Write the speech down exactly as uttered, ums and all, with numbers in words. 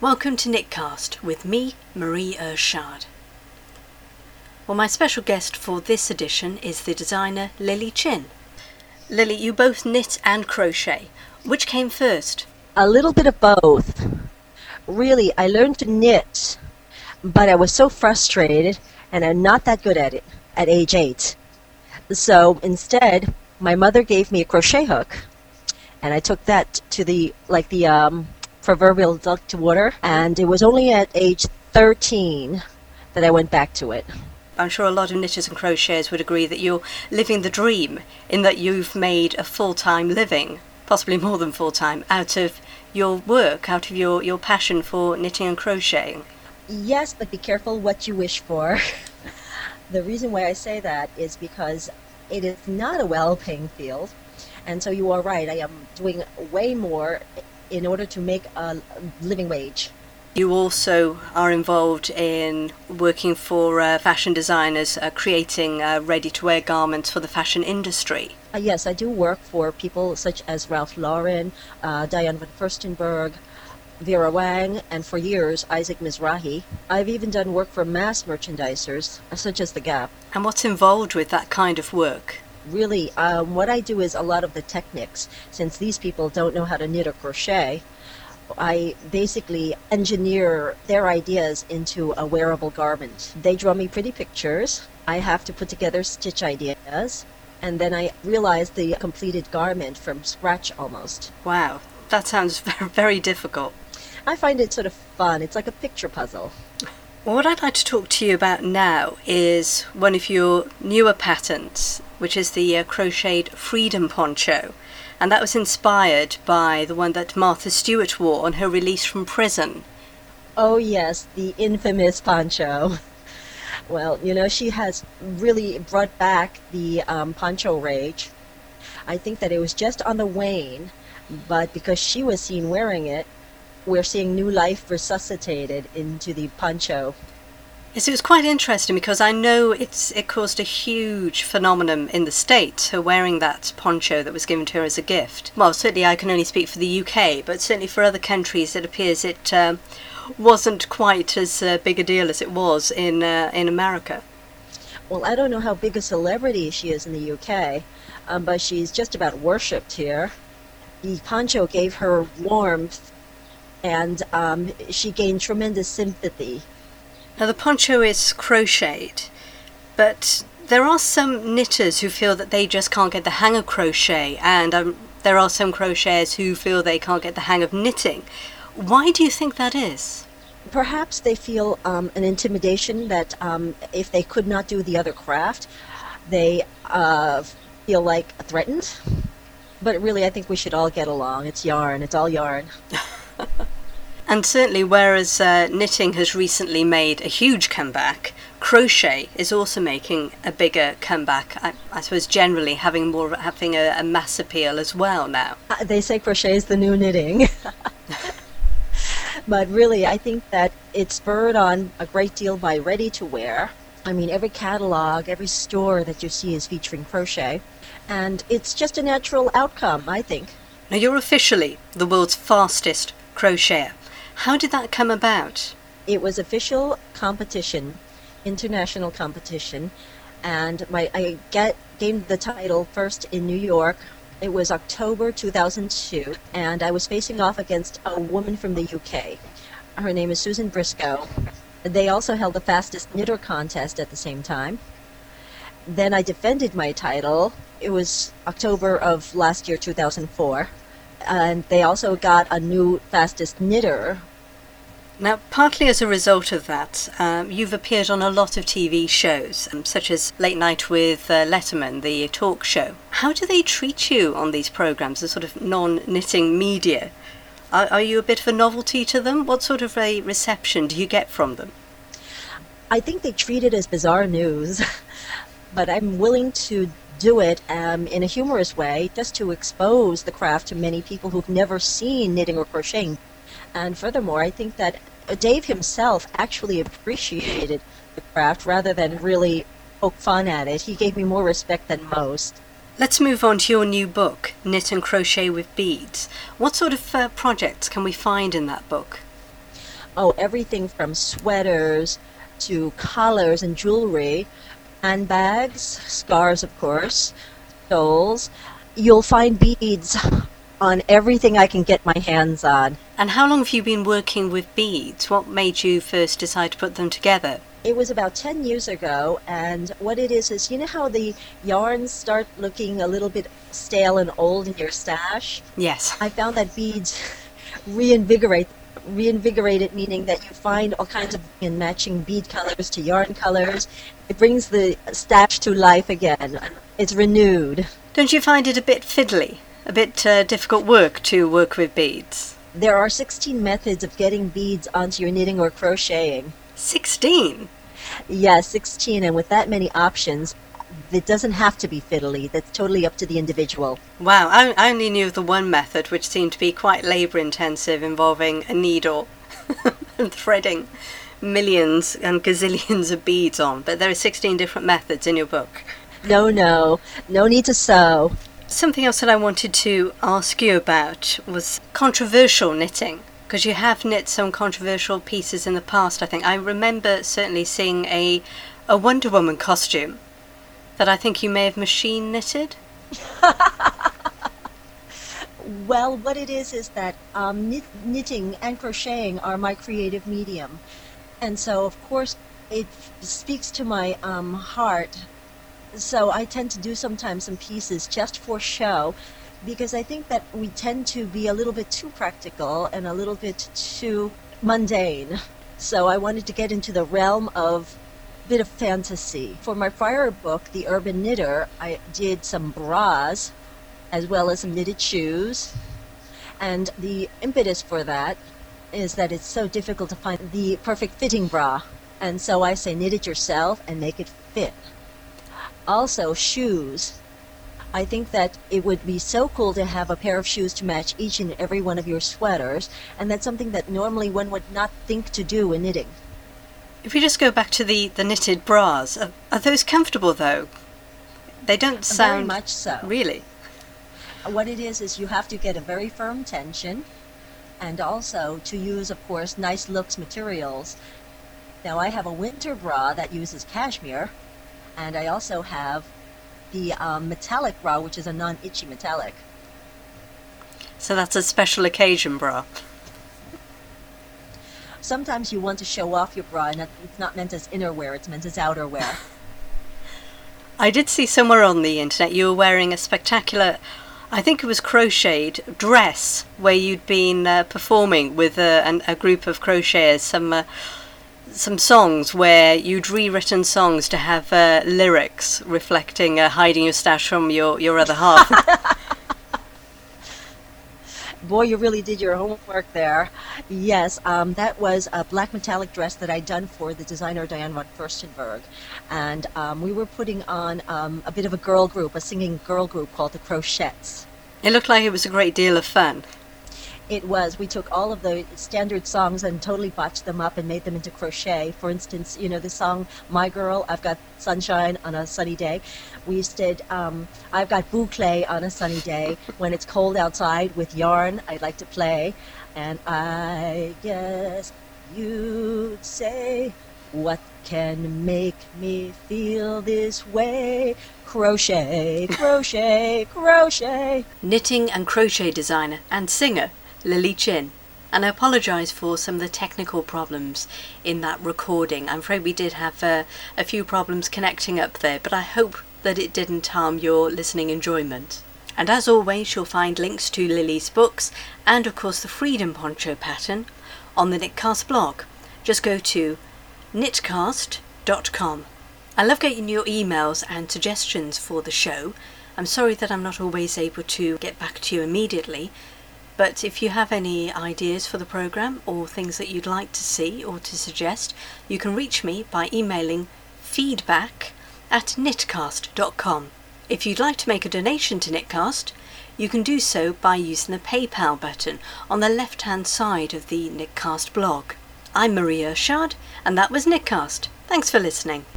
Welcome to Knitcast with me, Marie Ershard. Well, my special guest for this edition is the designer Lily Chin. Lily, you both knit and crochet. Which came first? A little bit of both. Really, I learned to knit, but I was so frustrated and I'm not that good at it at age eight. So instead, my mother gave me a crochet hook, and I took that to the, like the um, proverbial duck to water, and it was only at age thirteen that I went back to it. I'm sure a lot of knitters and crocheters would agree that you're living the dream in that you've made a full-time living, possibly more than full-time, out of your work, out of your, your passion for knitting and crocheting. Yes, but be careful what you wish for. The reason why I say that is because it is not a well-paying field, and so you are right, I am doing way more in order to make a living wage. You also are involved in working for uh, fashion designers, uh, creating uh, ready-to-wear garments for the fashion industry. Uh, yes, I do work for people such as Ralph Lauren, uh, Diane van Furstenberg, Vera Wang, and for years, Isaac Mizrahi. I've even done work for mass merchandisers, such as The Gap. And what's involved with that kind of work? Really, um, what I do is a lot of the techniques. Since these people don't know how to knit or crochet, I basically engineer their ideas into a wearable garment. They draw me pretty pictures. I have to put together stitch ideas, and then I realize the completed garment from scratch almost. Wow, that sounds very, very difficult. I find it sort of fun. It's like a picture puzzle. Well, what I'd like to talk to you about now is one of your newer patterns, which is the uh, crocheted Freedom Poncho. And that was inspired by the one that Martha Stewart wore on her release from prison. Oh yes, the infamous poncho. Well, you know, she has really brought back the um, poncho rage. I think that it was just on the wane, but because she was seen wearing it, we're seeing new life resuscitated into the poncho. Yes, it was quite interesting because I know it's it caused a huge phenomenon in the States, her wearing that poncho that was given to her as a gift. Well, certainly I can only speak for the U K, but certainly for other countries it appears it uh, wasn't quite as uh, big a deal as it was in uh, in America. Well, I don't know how big a celebrity she is in the U K, um, but she's just about worshipped here. The poncho gave her warmth, and um, she gained tremendous sympathy. Now, the poncho is crocheted, but there are some knitters who feel that they just can't get the hang of crochet, and um, there are some crocheters who feel they can't get the hang of knitting. Why do you think that is? Perhaps they feel um, an intimidation that um, if they could not do the other craft, they uh, feel like threatened. But really, I think we should all get along. It's yarn. It's all yarn. And certainly, whereas uh, knitting has recently made a huge comeback, crochet is also making a bigger comeback. I, I suppose generally having more having a, a mass appeal as well now. Uh, they say crochet is the new knitting. But really, I think that it's spurred on a great deal by ready-to-wear. I mean, every catalog, every store that you see is featuring crochet. And it's just a natural outcome, I think. Now, you're officially the world's fastest crocheter. How did that come about? It was official competition, international competition, and my I get gained the title first in New York. It was October two thousand two, and I was facing off against a woman from the U K. Her name is Susan Briscoe. They also held the fastest knitter contest at the same time. Then I defended my title. It was October of last year, two thousand four. And they also got a new fastest knitter. Now, partly as a result of that, um, you've appeared on a lot of T V shows, um, such as Late Night with uh, Letterman, the talk show. How do they treat you on these programs, the sort of non-knitting media? Are, are you a bit of a novelty to them? What sort of a reception do you get from them? I think they treat it as bizarre news, but I'm willing to do it um, in a humorous way, just to expose the craft to many people who've never seen knitting or crocheting. And furthermore, I think that Dave himself actually appreciated the craft rather than really poke fun at it. He gave me more respect than most. Let's move on to your new book, Knit and Crochet with Beads. What sort of uh, projects can we find in that book? Oh, everything from sweaters to collars and jewelry, handbags, scarves, of course, stoles. You'll find beads on everything I can get my hands on. And how long have you been working with beads? What made you first decide to put them together? It was about ten years ago, and what it is is, you know how the yarns start looking a little bit stale and old in your stash? Yes. I found that beads reinvigorate reinvigorate it, meaning that you find all kinds of and matching bead colors to yarn colors. It brings the stash to life again. It's renewed. Don't you find it a bit fiddly? A bit uh, difficult work to work with beads? There are sixteen methods of getting beads onto your knitting or crocheting. sixteen? Yes, sixteen, and with that many options, it doesn't have to be fiddly. That's totally up to the individual. Wow, I, I only knew of the one method, which seemed to be quite labour intensive, involving a needle and threading millions and gazillions of beads on. But there are sixteen different methods in your book. No, no, no need to sew. Something else that I wanted to ask you about was controversial knitting, because you have knit some controversial pieces in the past, I think. I remember certainly seeing a, a Wonder Woman costume that I think you may have machine knitted. Well, what it is is that um, knit, knitting and crocheting are my creative medium. And so, of course, it speaks to my um, heart. So I tend to do sometimes some pieces just for show, because I think that we tend to be a little bit too practical and a little bit too mundane. So I wanted to get into the realm of a bit of fantasy. For my prior book, The Urban Knitter, I did some bras as well as some knitted shoes. And the impetus for that is that it's so difficult to find the perfect fitting bra. And so I say knit it yourself and make it fit. Also, shoes. I think that it would be so cool to have a pair of shoes to match each and every one of your sweaters, and that's something that normally one would not think to do in knitting. If we just go back to the, the knitted bras, are, are those comfortable though? They don't sound... Very much so. Really? What it is is you have to get a very firm tension, and also to use, of course, nice looks materials. Now I have a winter bra that uses cashmere, and I also have the um, metallic bra, which is a non-itchy metallic. So that's a special occasion bra. Sometimes you want to show off your bra, and it's not meant as innerwear, it's meant as outerwear. I did see somewhere on the internet you were wearing a spectacular, I think it was crocheted, dress, where you'd been uh, performing with uh, an, a group of crocheters, some... Uh, some songs where you'd rewritten songs to have uh, lyrics reflecting uh, hiding your stash from your, your other half. Boy, you really did your homework there. Yes, um, that was a black metallic dress that I'd done for the designer Diane von Furstenberg. And um, we were putting on um, a bit of a girl group, a singing girl group called the Crochettes. It looked like it was a great deal of fun. It was. We took all of the standard songs and totally botched them up and made them into crochet. For instance, you know, the song My Girl, I've Got Sunshine on a Sunny Day. We did um, I've Got boucle on a sunny day. When it's cold outside with yarn, I'd like to play. And I guess you'd say, what can make me feel this way? Crochet, crochet, crochet. Knitting and crochet designer and singer Lily Chin. And I apologise for some of the technical problems in that recording. I'm afraid we did have uh, a few problems connecting up there, but I hope that it didn't harm your listening enjoyment. And as always, you'll find links to Lily's books and of course the Freedom Poncho pattern on the Knitcast blog. Just go to knitcast dot com. I love getting your emails and suggestions for the show. I'm sorry that I'm not always able to get back to you immediately, but if you have any ideas for the programme or things that you'd like to see or to suggest, you can reach me by emailing feedback at knitcast dot com. If you'd like to make a donation to Knitcast, you can do so by using the PayPal button on the left-hand side of the Knitcast blog. I'm Marie Ershard, and that was Knitcast. Thanks for listening.